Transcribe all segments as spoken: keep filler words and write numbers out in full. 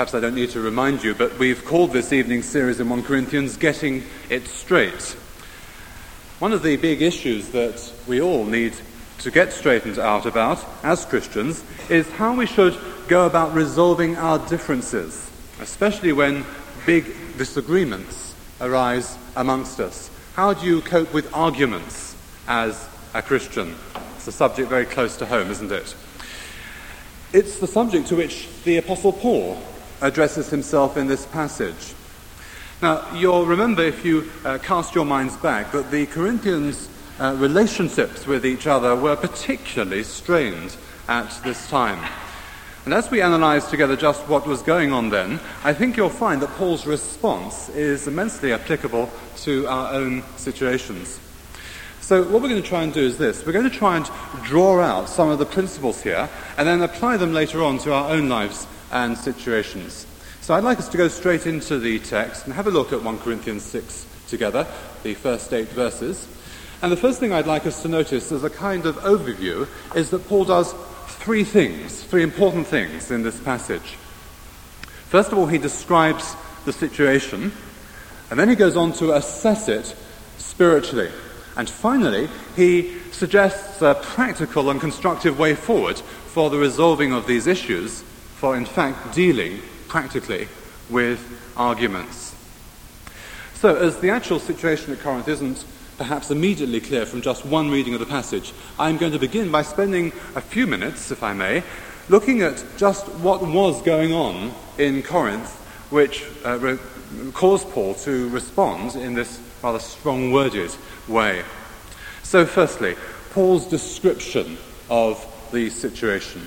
Perhaps I don't need to remind you, but we've called this evening's series in First Corinthians Getting It Straight. One of the big issues that we all need to get straightened out about as Christians is how we should go about resolving our differences, especially when big disagreements arise amongst us. How do you cope with arguments as a Christian? It's a subject very close to home, isn't it? It's the subject to which the Apostle Paul addresses himself in this passage. Now, you'll remember, if you uh, cast your minds back, that the Corinthians' uh, relationships with each other were particularly strained at this time. And as we analyse together just what was going on then, I think you'll find that Paul's response is immensely applicable to our own situations. So what we're going to try and do is this. We're going to try and draw out some of the principles here and then apply them later on to our own lives and situations. So I'd like us to go straight into the text and have a look at First Corinthians six together, the first eight verses. And the first thing I'd like us to notice as a kind of overview is that Paul does three things, three important things in this passage. First of all, he describes the situation, and then he goes on to assess it spiritually. And finally, he suggests a practical and constructive way forward for the resolving of these issues, for in fact dealing practically with arguments. So, as the actual situation at Corinth isn't perhaps immediately clear from just one reading of the passage, I'm going to begin by spending a few minutes, if I may, looking at just what was going on in Corinth, which uh, re- caused Paul to respond in this rather strong-worded way. So, firstly, Paul's description of the situation.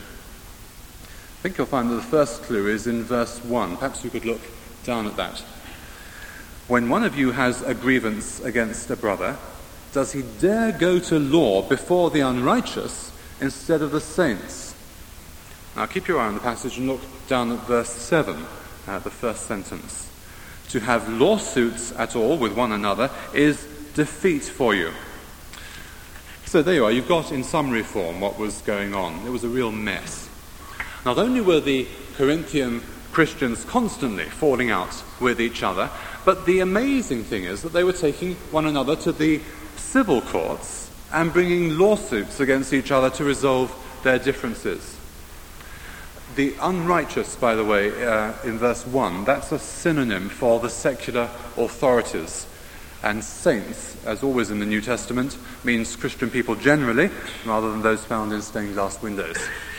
I think you'll find that the first clue is in verse one. Perhaps you could look down at that. When one of you has a grievance against a brother, does he dare go to law before the unrighteous instead of the saints? Now keep your eye on the passage and look down at verse seven, uh, the first sentence. To have lawsuits at all with one another is defeat for you. So there you are. You've got in summary form what was going on. It was a real mess. Not only were the Corinthian Christians constantly falling out with each other, but the amazing thing is that they were taking one another to the civil courts and bringing lawsuits against each other to resolve their differences. The unrighteous, by the way, uh, in verse one, that's a synonym for the secular authorities. And saints, as always in the New Testament, means Christian people generally, rather than those found in stained glass windows.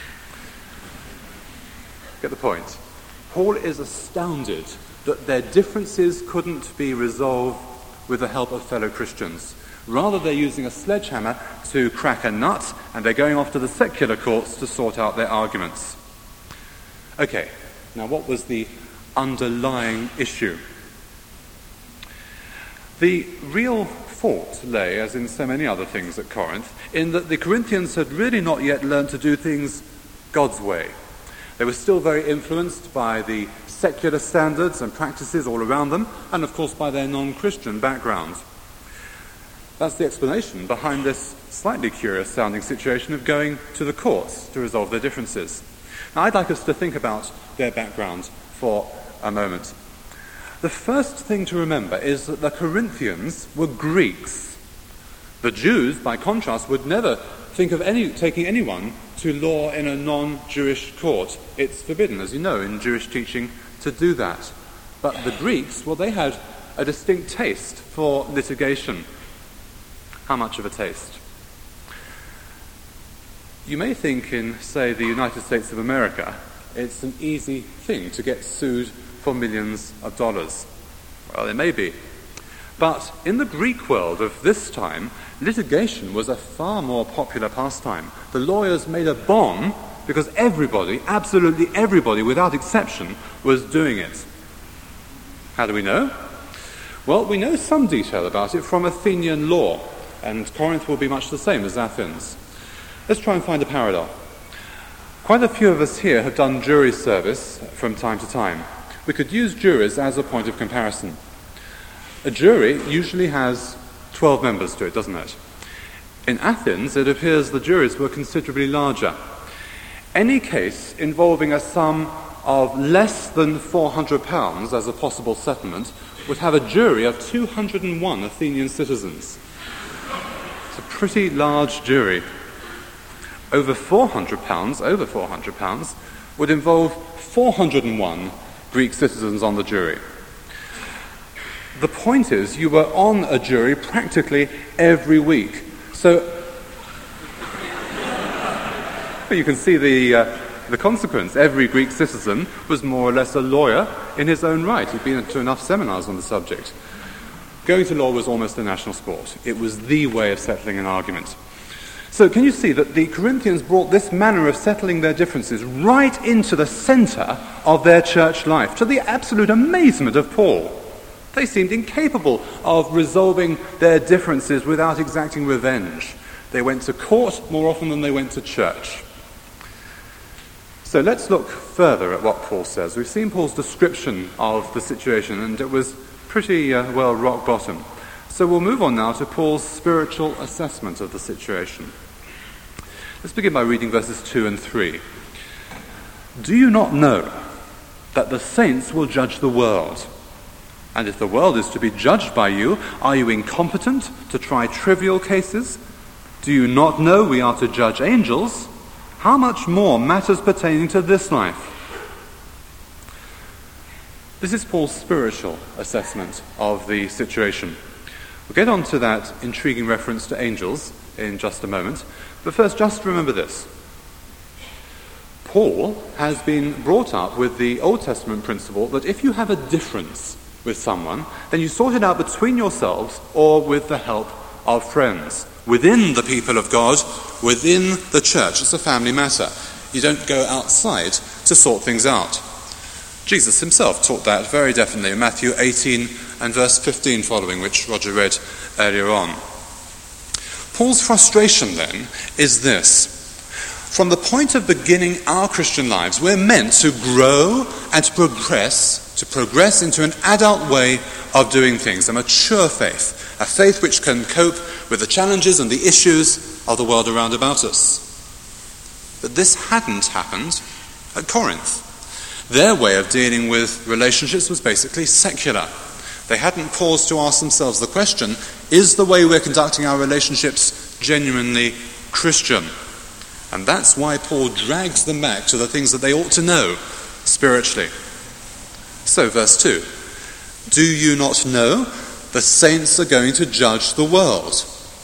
Get the point. Paul is astounded that their differences couldn't be resolved with the help of fellow Christians. Rather, they're using a sledgehammer to crack a nut, and they're going off to the secular courts to sort out their arguments. Okay, now what was the underlying issue? The real fault lay, as in so many other things at Corinth, in that the Corinthians had really not yet learned to do things God's way. They were still very influenced by the secular standards and practices all around them, and of course by their non-Christian background. That's the explanation behind this slightly curious-sounding situation of going to the courts to resolve their differences. Now, I'd like us to think about their background for a moment. The first thing to remember is that the Corinthians were Greeks. The Jews, by contrast, would never think of any taking anyone to law in a non-Jewish court. It's forbidden, as you know, in Jewish teaching to do that. But the Greeks, well, they had a distinct taste for litigation. How much of a taste? You may think in, say, the United States of America, it's an easy thing to get sued for millions of dollars. Well, it may be. But in the Greek world of this time, litigation was a far more popular pastime. The lawyers made a bomb because everybody, absolutely everybody, without exception, was doing it. How do we know? Well, we know some detail about it from Athenian law, and Corinth will be much the same as Athens. Let's try and find a parallel. Quite a few of us here have done jury service from time to time. We could use juries as a point of comparison. A jury usually has twelve members to it, doesn't it? In Athens, it appears the juries were considerably larger. Any case involving a sum of less than four hundred pounds as a possible settlement would have a jury of two hundred one Athenian citizens. It's a pretty large jury. Over four hundred pounds, over four hundred pounds, would involve four hundred one Greek citizens on the jury. The point is, you were on a jury practically every week. So, you can see the uh, the consequence. Every Greek citizen was more or less a lawyer in his own right. He'd been to enough seminars on the subject. Going to law was almost a national sport. It was the way of settling an argument. So can you see that the Corinthians brought this manner of settling their differences right into the centre of their church life, to the absolute amazement of Paul? They seemed incapable of resolving their differences without exacting revenge. They went to court more often than they went to church. So let's look further at what Paul says. We've seen Paul's description of the situation, and it was pretty uh, well rock bottom. So we'll move on now to Paul's spiritual assessment of the situation. Let's begin by reading verses two and three. Do you not know that the saints will judge the world? And if the world is to be judged by you, are you incompetent to try trivial cases? Do you not know we are to judge angels? How much more matters pertaining to this life? This is Paul's spiritual assessment of the situation. We'll get on to that intriguing reference to angels in just a moment. But first, just remember this. Paul has been brought up with the Old Testament principle that if you have a difference with someone, then you sort it out between yourselves or with the help of friends. Within the people of God, within the church. It's a family matter. You don't go outside to sort things out. Jesus himself taught that very definitely in Matthew eighteen and verse fifteen following, which Roger read earlier on. Paul's frustration then is this. From the point of beginning our Christian lives, we're meant to grow and to progress, to progress into an adult way of doing things, a mature faith, a faith which can cope with the challenges and the issues of the world around about us. But this hadn't happened at Corinth. Their way of dealing with relationships was basically secular. They hadn't paused to ask themselves the question, is the way we're conducting our relationships genuinely Christian? And that's why Paul drags them back to the things that they ought to know spiritually. So, verse two. Do you not know the saints are going to judge the world?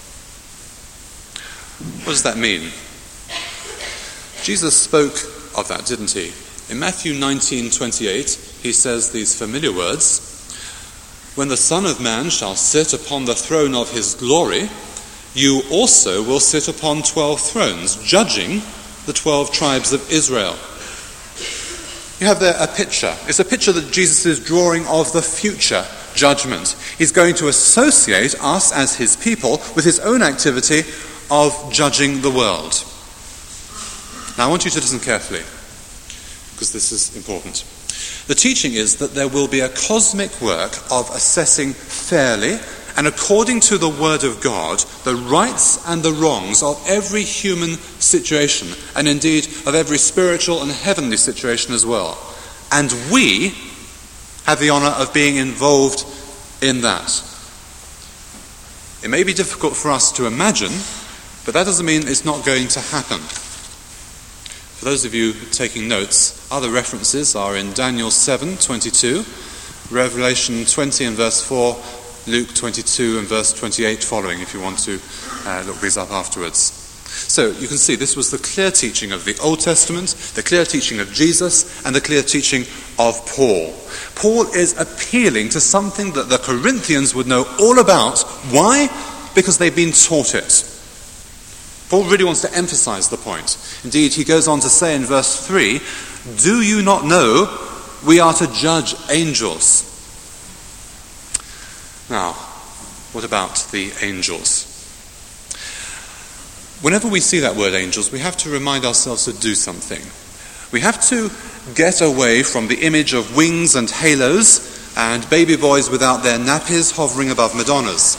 What does that mean? Jesus spoke of that, didn't he? In Matthew nineteen twenty-eight, he says these familiar words, when the Son of Man shall sit upon the throne of his glory, you also will sit upon twelve thrones, judging the twelve tribes of Israel. You have there a picture. It's a picture that Jesus is drawing of the future judgment. He's going to associate us as his people with his own activity of judging the world. Now I want you to listen carefully, because this is important. The teaching is that there will be a cosmic work of assessing fairly and according to the Word of God, the rights and the wrongs of every human situation, and indeed of every spiritual and heavenly situation as well. And we have the honour of being involved in that. It may be difficult for us to imagine, but that doesn't mean it's not going to happen. For those of you taking notes, other references are in Daniel seven twenty-two, Revelation twenty and verse four, Luke twenty-two and verse twenty-eight following, if you want to uh, look these up afterwards. So you can see this was the clear teaching of the Old Testament, the clear teaching of Jesus, and the clear teaching of Paul. Paul is appealing to something that the Corinthians would know all about. Why? Because they've been taught it. Paul really wants to emphasize the point. Indeed, he goes on to say in verse three, do you not know we are to judge angels? Now, what about the angels? Whenever we see that word angels, we have to remind ourselves to do something. We have to get away from the image of wings and halos and baby boys without their nappies hovering above Madonnas.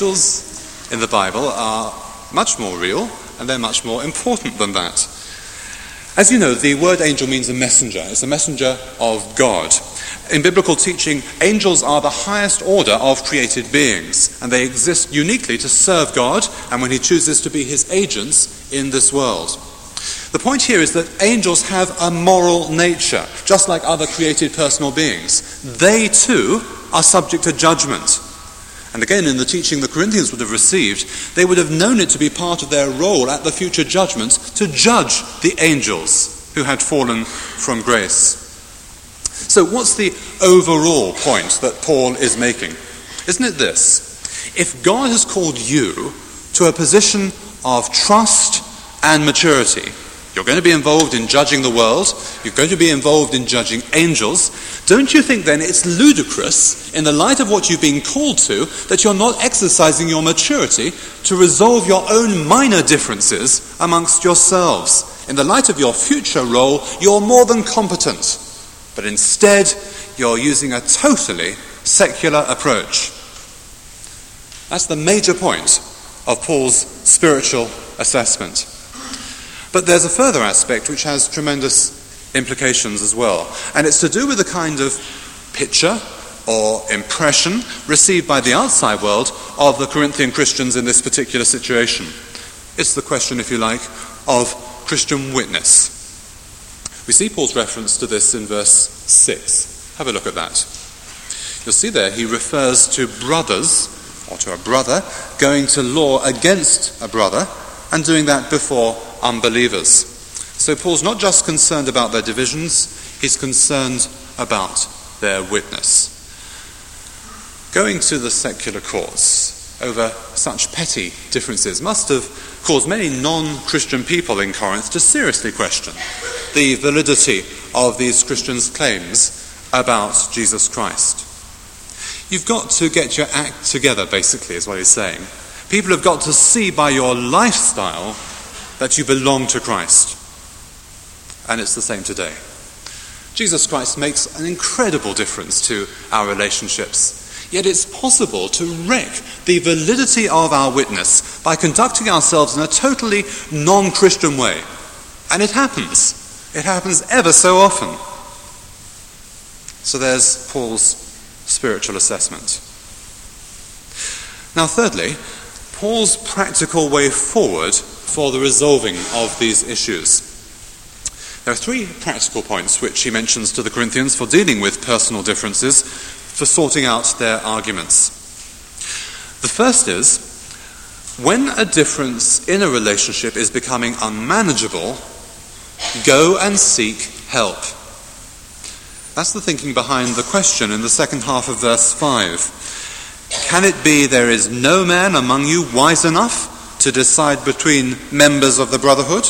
Angels in the Bible are much more real, and they're much more important than that. As you know, the word angel means a messenger. It's a messenger of God. In biblical teaching, angels are the highest order of created beings, and they exist uniquely to serve God and when he chooses to be his agents in this world. The point here is that angels have a moral nature, just like other created personal beings. They too are subject to judgment. And again, in the teaching the Corinthians would have received, they would have known it to be part of their role at the future judgment to judge the angels who had fallen from grace. So what's the overall point that Paul is making? Isn't it this? If God has called you to a position of trust and maturity, you're going to be involved in judging the world, you're going to be involved in judging angels, don't you think then it's ludicrous, in the light of what you've been called to, that you're not exercising your maturity to resolve your own minor differences amongst yourselves? In the light of your future role, you're more than competent. But instead, you're using a totally secular approach. That's the major point of Paul's spiritual assessment. But there's a further aspect which has tremendous implications as well. And it's to do with the kind of picture or impression received by the outside world of the Corinthian Christians in this particular situation. It's the question, if you like, of Christian witness. We see Paul's reference to this in verse six. Have a look at that. You'll see there he refers to brothers, or to a brother, going to law against a brother, and doing that before unbelievers. So Paul's not just concerned about their divisions, he's concerned about their witness. Going to the secular courts over such petty differences must have caused many non-Christian people in Corinth to seriously question the validity of these Christians' claims about Jesus Christ. You've got to get your act together, basically, is what he's saying. People have got to see by your lifestyle that you belong to Christ. And it's the same today. Jesus Christ makes an incredible difference to our relationships. Yet it's possible to wreck the validity of our witness by conducting ourselves in a totally non-Christian way. And it happens. It happens ever so often. So there's Paul's spiritual assessment. Now, thirdly, Paul's practical way forward for the resolving of these issues. There are three practical points which he mentions to the Corinthians for dealing with personal differences, for sorting out their arguments. The first is, when a difference in a relationship is becoming unmanageable, go and seek help. That's the thinking behind the question in the second half of verse five. Can it be there is no man among you wise enough to decide between members of the brotherhood?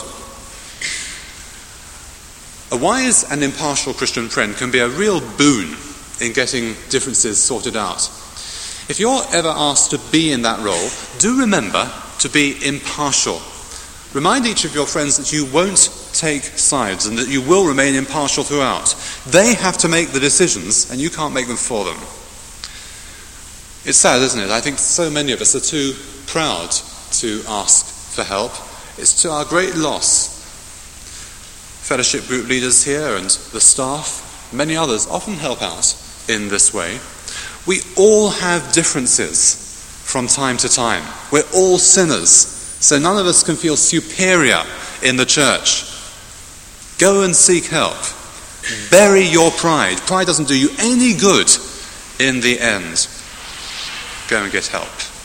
A wise and impartial Christian friend can be a real boon in getting differences sorted out. If you're ever asked to be in that role, do remember to be impartial. Remind each of your friends that you won't take sides and that you will remain impartial throughout. They have to make the decisions and you can't make them for them. It's sad, isn't it? I think so many of us are too proud to ask for help. It's to our great loss. Fellowship group leaders here and the staff, many others, often help out in this way. We all have differences from time to time. We're all sinners, so none of us can feel superior in the church. Go and seek help. Bury your pride. Pride doesn't do you any good in the end. Go and get help.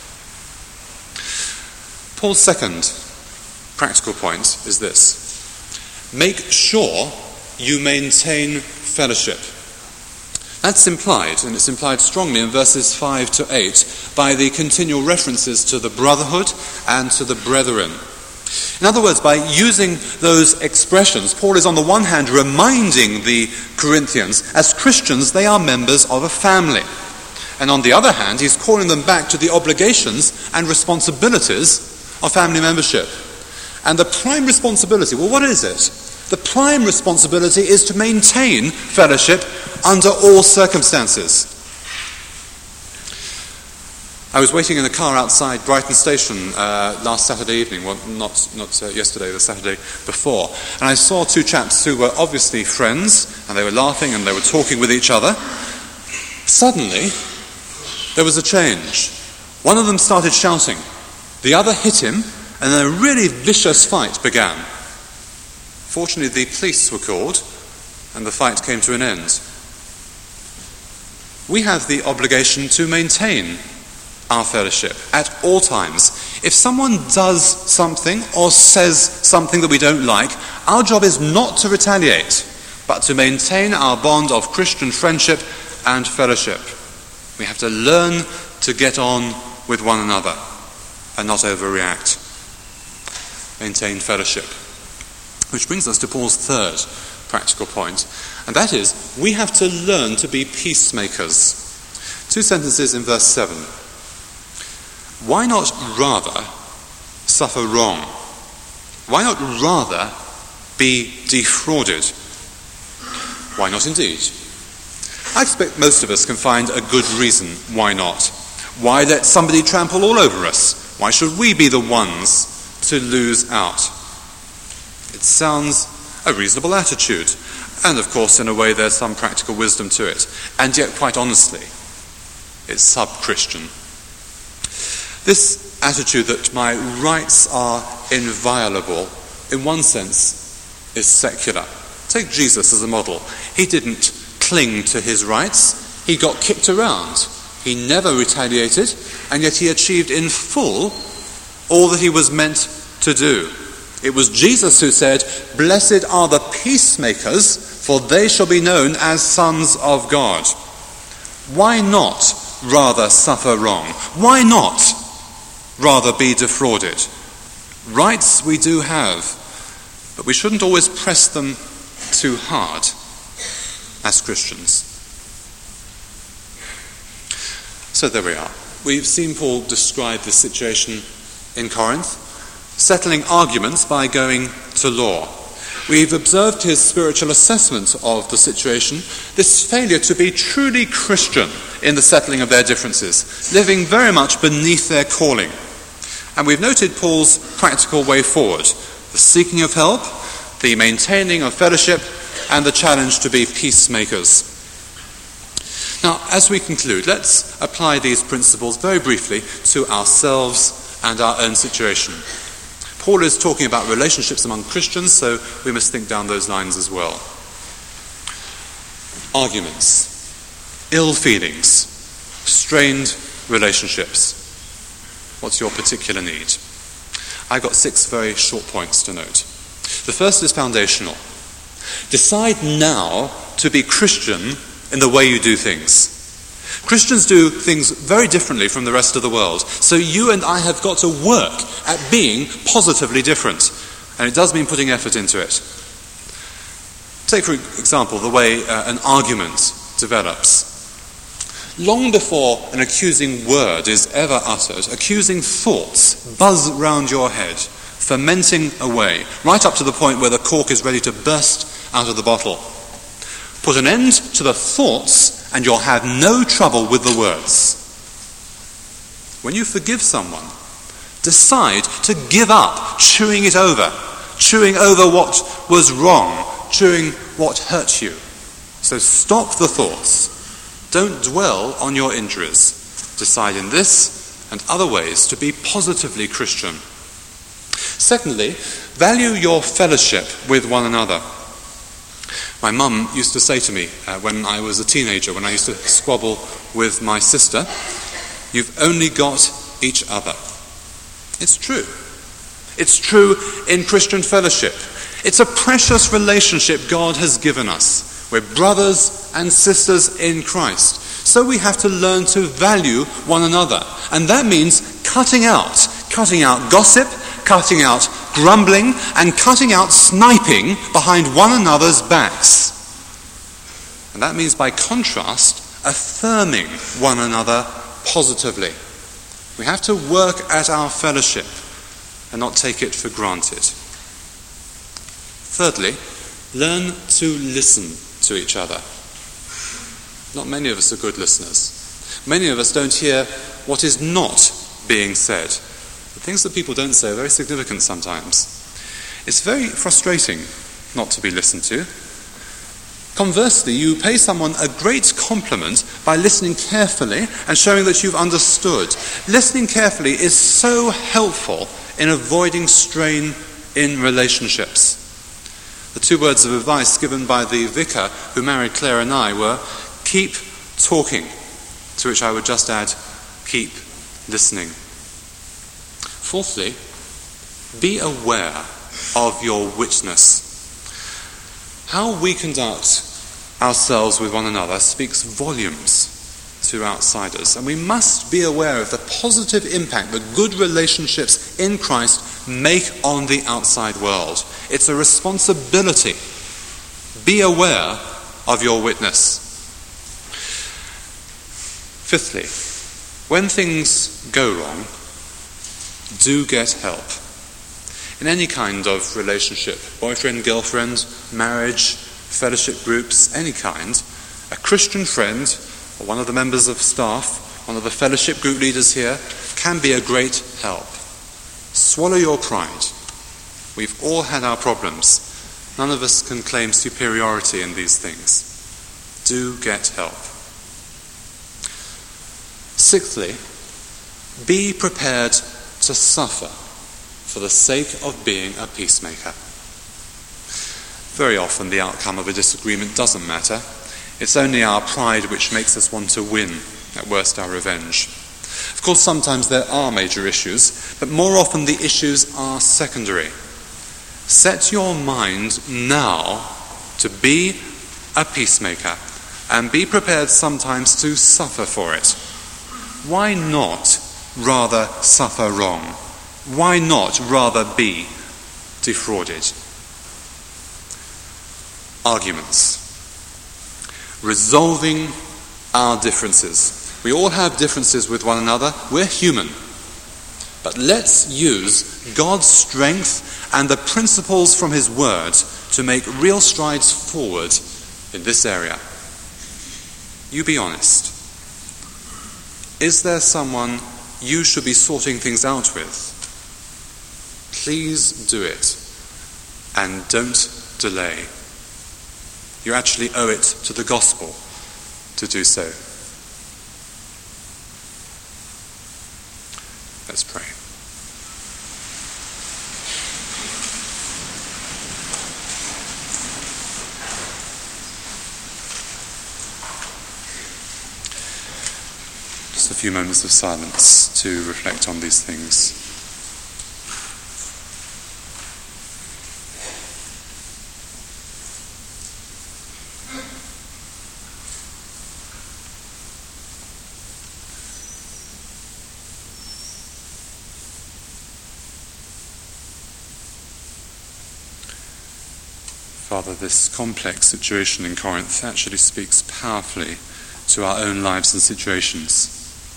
Paul's second practical point is this. Make sure you maintain fellowship. That's implied, and it's implied strongly in verses five to eight by the continual references to the brotherhood and to the brethren. In other words, by using those expressions, Paul is on the one hand reminding the Corinthians, as Christians they are members of a family. And on the other hand, he's calling them back to the obligations and responsibilities of family membership. And the prime responsibility, well, what is it? The prime responsibility is to maintain fellowship under all circumstances. I was waiting in a car outside Brighton Station uh, last Saturday evening, well, not, not uh, yesterday, the Saturday before, and I saw two chaps who were obviously friends, and they were laughing and they were talking with each other. Suddenly, there was a change. One of them started shouting. The other hit him, and then a really vicious fight began. Fortunately, the police were called, and the fight came to an end. We have the obligation to maintain our fellowship at all times. If someone does something or says something that we don't like, our job is not to retaliate, but to maintain our bond of Christian friendship and fellowship. We have to learn to get on with one another and not overreact. Maintain fellowship. Which brings us to Paul's third practical point, and that is, we have to learn to be peacemakers. Two sentences in verse seven. Why not rather suffer wrong? Why not rather be defrauded? Why not indeed? I expect most of us can find a good reason why not. Why let somebody trample all over us? Why should we be the ones to lose out? It sounds a reasonable attitude, and of course in a way there's some practical wisdom to it, and yet quite honestly it's sub-Christian. This attitude that my rights are inviolable, in one sense, is secular. Take Jesus as a model. He didn't cling to his rights. He got kicked around. He never retaliated, and yet he achieved in full all that he was meant to do. It was Jesus who said, "Blessed are the peacemakers, for they shall be known as sons of God." Why not rather suffer wrong? Why not rather be defrauded? Rights we do have, but we shouldn't always press them too hard as Christians. So there we are. We've seen Paul describe this situation in Corinth, settling arguments by going to law. We've observed his spiritual assessment of the situation, this failure to be truly Christian in the settling of their differences, living very much beneath their calling. And we've noted Paul's practical way forward, the seeking of help, the maintaining of fellowship, and the challenge to be peacemakers. Now, as we conclude, let's apply these principles very briefly to ourselves and our own situation. Paul is talking about relationships among Christians, so we must think down those lines as well. Arguments, ill feelings, strained relationships. What's your particular need? I've got six very short points to note. The first is foundational. Decide now to be Christian in the way you do things. Christians do things very differently from the rest of the world, so you and I have got to work at being positively different, and it does mean putting effort into it. Take, for example, the way uh, an argument develops. Long before an accusing word is ever uttered, accusing thoughts buzz round your head, fermenting away, right up to the point where the cork is ready to burst out of the bottle. Put an end to the thoughts and you'll have no trouble with the words. When you forgive someone, decide to give up chewing it over, chewing over what was wrong, chewing what hurt you. So stop the thoughts. Don't dwell on your injuries. Decide in this and other ways to be positively Christian. Secondly, value your fellowship with one another. My mum used to say to me uh, when I was a teenager, when I used to squabble with my sister, "You've only got each other." It's true. It's true in Christian fellowship. It's a precious relationship God has given us. We're brothers and sisters in Christ. So we have to learn to value one another. And that means cutting out, cutting out gossip, cutting out grumbling, and cutting out sniping behind one another's backs. And that means, by contrast, affirming one another positively. We have to work at our fellowship and not take it for granted. Thirdly, learn to listen to each other. Not many of us are good listeners. Many of us don't hear what is not being said. The things that people don't say are very significant sometimes. It's very frustrating not to be listened to. Conversely, you pay someone a great compliment by listening carefully and showing that you've understood. Listening carefully is so helpful in avoiding strain in relationships. The two words of advice given by the vicar who married Claire and I were, keep talking, to which I would just add, keep listening. Fourthly, be aware of your witness. How we conduct ourselves with one another speaks volumes to outsiders, and we must be aware of the positive impact that good relationships in Christ make on the outside world. It's a responsibility. Be aware of your witness. Fifthly, when things go wrong, do get help. In any kind of relationship, boyfriend, girlfriend, marriage, fellowship groups, any kind, a Christian friend or one of the members of staff, one of the fellowship group leaders here, can be a great help. Swallow your pride. We've all had our problems. None of us can claim superiority in these things. Do get help. Sixthly, be prepared to suffer for the sake of being a peacemaker. Very often the outcome of a disagreement doesn't matter. It's only our pride which makes us want to win, at worst our revenge. Of course, sometimes there are major issues, but more often the issues are secondary. Set your mind now to be a peacemaker and be prepared sometimes to suffer for it. Why not rather suffer wrong? Why not rather be defrauded? Arguments. Resolving our differences. We all have differences with one another. We're human. But let's use God's strength and the principles from his word to make real strides forward in this area. You be honest. Is there someone you should be sorting things out with? Please do it, and don't delay. You actually owe it to the gospel to do so. Let's pray. Just a few moments of silence to reflect on these things. Father, this complex situation in Corinth actually speaks powerfully to our own lives and situations.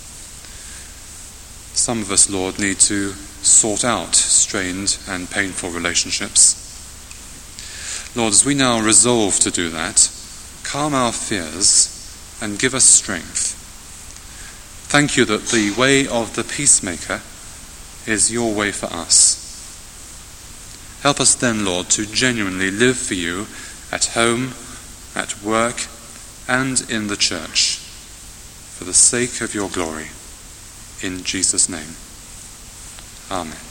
Some of us, Lord, need to sort out strained and painful relationships. Lord, as we now resolve to do that, calm our fears and give us strength. Thank you that the way of the peacemaker is your way for us. Help us then, Lord, to genuinely live for you at home, at work, and in the church, for the sake of your glory. In Jesus' name. Amen.